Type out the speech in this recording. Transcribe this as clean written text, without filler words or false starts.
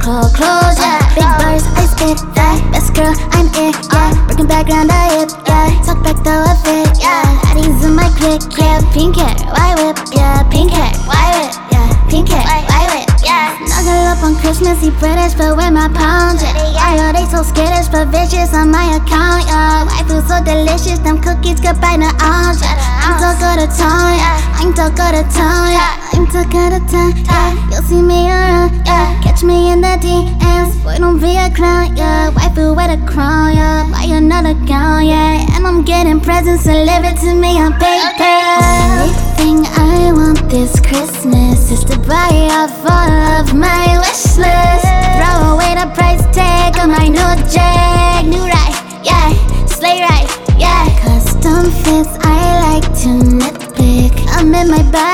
clothes, yeah. Big bars, I spit, yeah. Best girl, I'm it, yeah. Working back around the hip, yeah. Talk back though I fit, yeah. Addies in my clique, yeah. Pink hair, white whip, yeah. Pink hair, white whip, yeah. Pink hair, white whip, yeah. Snuggle up on Christmas, eat British, but with my pound, yeah. Yo, they so skittish, but vicious on my account, yeah. White food so delicious, them cookies could buy the ounce, yeah. I'm talk of the town, yeah. I'm talk of the town, yeah. I'm talk of the town, yeah. You'll see me around, yeah. Catch me in the DMs, boy don't be a clown, yeah. White food with a crown, yeah. Buy another gown, yeah. And I'm getting presents, deliver it to me on paper. Everything I want this Christmas is to buy off all of my wish list. Throw away the price tag on my new Jag. New ride, yeah. Sleigh ride, yeah. Custom fits, I like to nitpick. I'm in my bag.